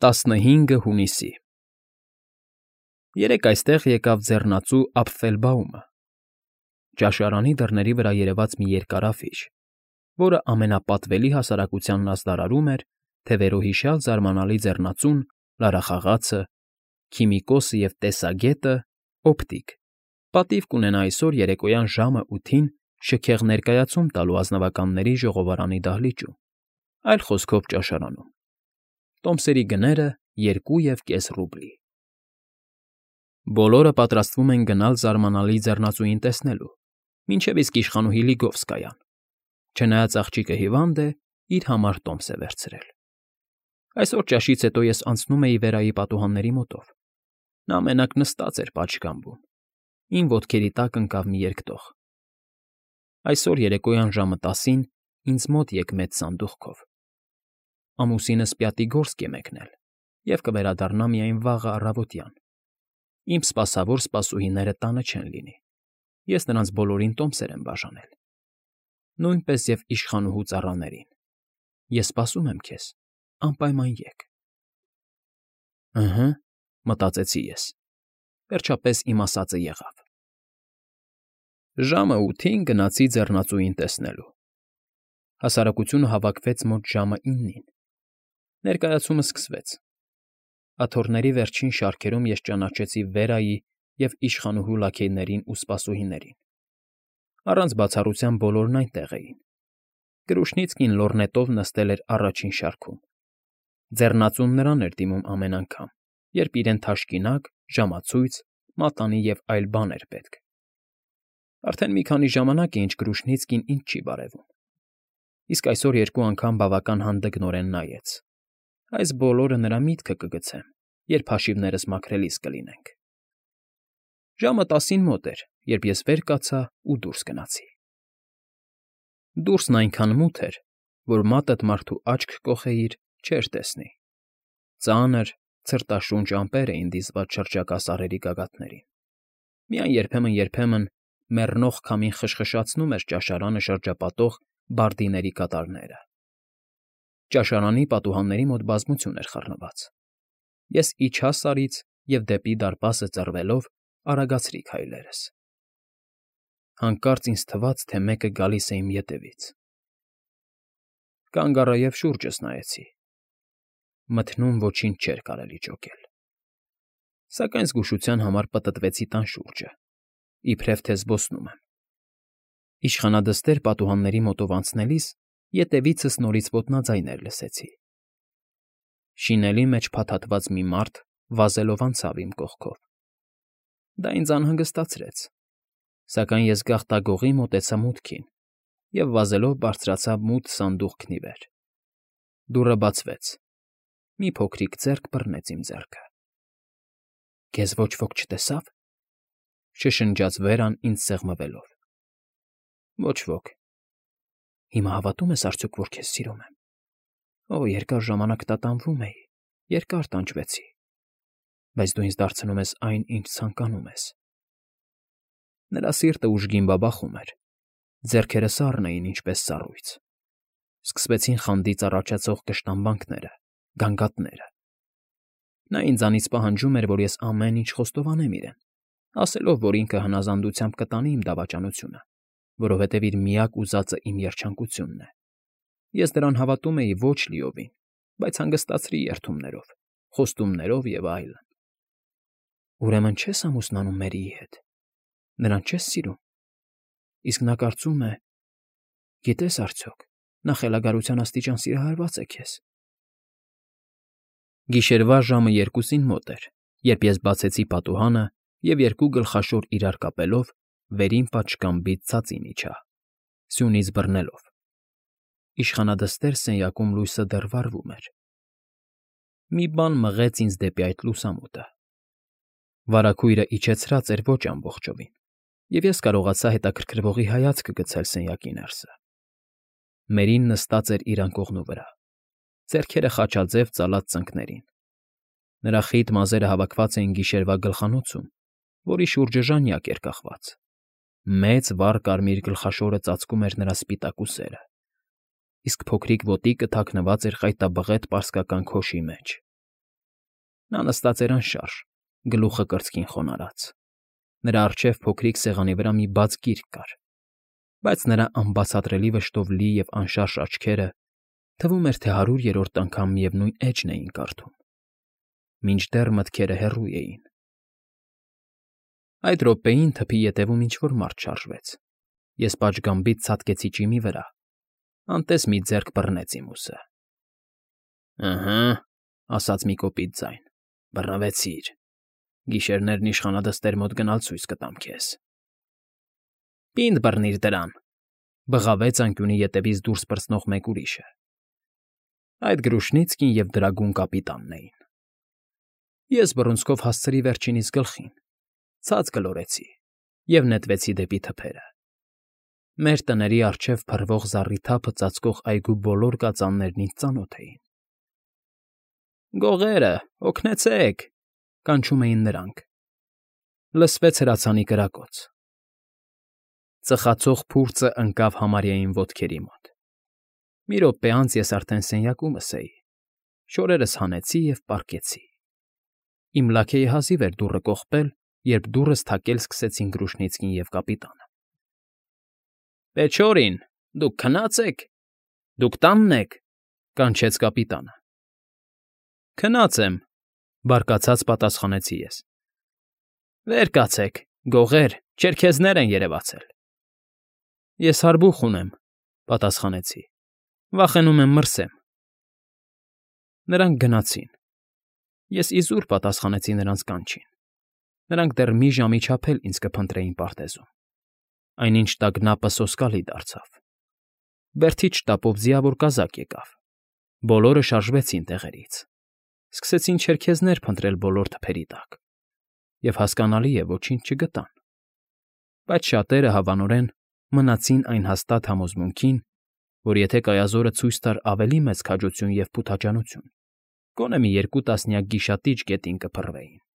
15 հունիսի Երեկ այստեղ եկավ ձեռնածու Ապֆելբաումը, ճաշարանի դռների վրա երևաց մի երկար աֆիշ, որը ամենապատվելի հասարակությանն ազդարարում էր, թե վերոհիշյալ զարմանալի ձեռնածուն, լարախաղացը, քիմիկոսը և տեսագետը՝ օպտիկ, պատիվ կունենա այսօր երեկոյան ժամը 8-ին շքեղ ներկայացում տալու ազնվականների ժողովարանի դահլիճում, այլ խոսքով ճաշարանում։ Տոմսերի գները 2.5 ռուբլի։ Բոլորը պատրաստվում են գնալ զարմանալի ձեռնածուին տեսնելու, մինչև իսկ իշխանուհի Լիգովսկայան, չնայած աղջիկը հիվանդ է, իր համար տոմս է վերցրել։ Այսօր ճաշից հետո ես անցնում էի Վերայի պատուհանների մոտով։ Նա մենակ նստած էր պատշգամբում։ Իմ ոտքերի տակ ընկավ մի երկտող։ Այսօր երեկոյան ժամը 10-ին ինձ մոտ եկ մեծ սանդուղքով։ Ամուսինս պյատի Գորսկ է մեկնել և կվերադառնա միայն վաղը առավոտյան։ Իմ սպասավոր սպասուհիները տանը չեն լինի։ Ես նրանց բոլորին տոմսեր եմ բաժանել։ Նույնպես և իշխանուհու ծառաներին։ Ես սպասում եմ քեզ, անպայման եկ։ Ըհը, մտածեցի ես։ Վերջապես իմ ասածը եղավ։ Ժամը 8-ին գնացի ձեռնածուին տեսնելու։ Հասարակությունը հավաքվեց մոտ ժամը 9-ին։ Ներկայացումը սկսվեց։ Աթոռների վերջին շարքերում ես ճանաչեցի Վերայի և իշխանուհու լաքեյներին ու սպասուհիներին։ Առանց բացառության բոլորն այնտեղ էին։ Գրուշնիցկին լոռնետով նստել էր առաջին շարքում։ Ձեռնածուն նրան էր դիմում ամեն անգամ, երբ իրեն թաշկինակ, ժամացույց, մատանի և այլ բան էր պետք։ Արդեն մի քանի ժամանակ է, ինչ Գրուշնիցկին ինձ չի բարևում։ Իսկ այսօր երկու անգամ բավական հանդգնորեն նայեց։ Այս բոլորը նրա միտքը կգցեմ, երբ հաշիվներս մաքրելիս կլինենք։ Ժամը 10-ին մոտ էր, երբ ես վեր կացա ու դուրս գնացի։ Դուրսն այնքան մութ էր, որ մատդ մարդու աչք կոխեիր, չէր տեսնի։ Ծանր, ցրտաշունչ ամպեր էին դիզված շրջակա սարերի գագաթներին։ Միայն երբեմն մեռնող քամին խշխշացնում էր ճաշարանը շրջապատող բարդիների կատարները։ Ճաշարանի պատուհանների մոտ բազմություն էր խռնված։ Ես իջա սարից և դեպի դարպասը ծռվելով արագացրի քայլերս։ Հանկարծ ինձ թվաց, թե մեկը գալիս է իմ ետևից։ Կանգ առա և շուրջս նայեցի։ Մթնում ոչինչ չէր կարելի ճոկել։ Սակայն զգուշության համար պտտվեցի տան շուրջը, իբրև թե զբոսնում եմ։ Իշխանադստեր պատուհանների մոտով անցնելիս ետևիցս նորից ոտնաձայներ լսեցի։ Շինելի մեջ փաթաթված մի մարդ վազելով անցավ իմ կողքով։ Դա ինձ անհանգստացրեց, սակայն ես գաղտագողի մոտեցա մուտքին և վազելով բարձրացա մութ սանդուղքն ի վեր։ Դուռը բացվեց։ Մի փոքրիկ ձեռք բռնեց իմ ձեռքը։ Քեզ ոչ ոք չտեսա՞վ,֊ շշնջաց Վերան ինձ սեղմվելով։ Ոչ ոք։ Հիմա հավատո՞ւմ ես արդյոք, որ քեզ սիրում եմ։ Օ, երկար ժամանակ տատանվում էի, երկար տանջվեցի, բայց դու ինձ դարձնում ես այն, ինչ ցանկանում ես։ Նրա սիրտը ուժգին բաբախում էր, ձեռքերը սառն էին, ինչպես սառույց։ Սկսվեցին խանդից առաջացող կշտամբանքները, գանգատները։ Նա ինձանից պահանջում էր, որ ես ամեն ինչ խոստովանեմ իրեն, ասելով, որ ինքը հնազանդությամբ կտանի իմ դավաճանությունը, որովհետև իր միակ ուզածը իմ երջանկությունն է։ Ես դրան հավատում էի ոչ լիովին, բայց հանգստացրի երդումներով, խոստումներով և այլն։ Ուրեմն չես ամուսնանում Մերիի հետ, նրան չես սիրում։ Իսկ նա կարծում է… Գիտես արդյոք, նա խելագարության աստիճան սիրահարված է քեզ։ Գիշերվա ժամը 2-ին մոտ էր, երբ ես բացեցի պատուհանը և երկու գլխաշոր իրար կապելով վերին պատշգամբից ցածին իջա, սյունից բռնելով։ Իշխանադստեր սենյակում լույսը դեռ վառվում էր։ Մի բան մղեց ինձ դեպի այդ լուսամուտը։ Վարագույրը իջեցրած էր ոչ ամբողջովին, և ես կարողացա հետաքրքրվողի հայացք գցել սենյակի ներսը։ Մերին նստած էր իր անկողնու վրա, ձեռքերը խաչաձև ծալած ծնկներին։ Նրա խիտ մազերը հավաքված էին գիշերվա գլխանոցում, որի շուրջը ժանյակ էր կախված։ Մեծ վառ կարմիր գլխաշորը ծածկում էր նրա սպիտակ ուսերը, իսկ փոքրիկ ոտիկը թաքնված էր խայտաբղետ պարսկական քոշի մեջ։ Նա նստած էր անշարժ, գլուխը կրծքին խոնարհած։ Նրա առջև փոքրիկ սեղանի վրա մի բաց գիրք կար, բայց նրա անբացատրելի վշտով լի և անշարժ աչքերը թվում էր, թե 100-րդ անգամ միևնույն էջն էին կարդում, մինչդեռ մտքերը հեռու էին։ Այդ րոպեին թփի ետևում ինչ֊որ մարդ շարժվեց։ Ես պատշգամբից ցատկեցի ճիմի վրա, անտես մի ձեռք բռնեց իմ ուսը։ «Ըհը», ասաց մի կոպիտ ձայն, «բռնվեցիր։ Գիշերներն իշխանադստեր մոտ գնալ ցույց կտամ քեզ»։ «Պինդ բռնիր դրան», բղավեց անկյունի ետևից դուրս պրծնող մեկ ուրիշը։ Այդ Գրուշնիցկին և դրագուն կապիտանն էին։ Ես բռունցքով հասցրի վերջինիս գլխին, ցած գլորեցի և նետվեցի դեպի թփերը։ Մեր տների առջև փռվող զառիթափը ծածկող այգու բոլոր կածաններն ինձ ծանոթ էին։ «Գողե՜րը, օգնեցե՜ք», կանչում էին նրանք։ Լսվեց հրացանի կրակոց։ Ծխացող փուրծը ընկավ համարյա իմ ոտքերի մոտ։ Մի րոպե անց ես արդեն սենյակումս էի, շորերս հանեցի և պառկեցի։ Իմ լաքեյը հազիվ էր դուռը կողպել, երբ դուռս թակել սկսեցին Գրուշնիցկին և կապիտանը։ «Պեչորին, դուք քնա՞ծ եք, դուք տա՞նն եք», կանչեց կապիտանը։ «Քնած եմ», բարկացած պատասխանեցի ես։ «Վեր կացեք, գողեր, չերքեզներ են երևացել»։ «Ես հարբուխ ունեմ», պատասխանեցի։ «Վախենում եմ մրսեմ»։ Նրանք գնացին։ Ես իզուր պատասխանեցի նրանց կանչին։ Նրանք դեռ մի ժամի չափ էլ ինձ կփնտրեին պարտեզում։ Այնինչ տագնապը սոսկալի դարձավ։ Բերդից շտապով ձիավոր կազակ եկավ։ Բոլորը շարժվեցին տեղերից։ Սկսեցին չերքեզներ փնտրել բոլոր թփերի տակ։ Եվ հասկանալի է, ոչինչ չգտան։ Բայց շատերը հավանորեն մնացին այն հաստատ համոզմունքին, որ եթե կայազորը ցույց տար ավելի մեծ քաջություն և փութաջանություն, գոնե մի 2 տասնյակ գիշատիչ գետին կփռվեին։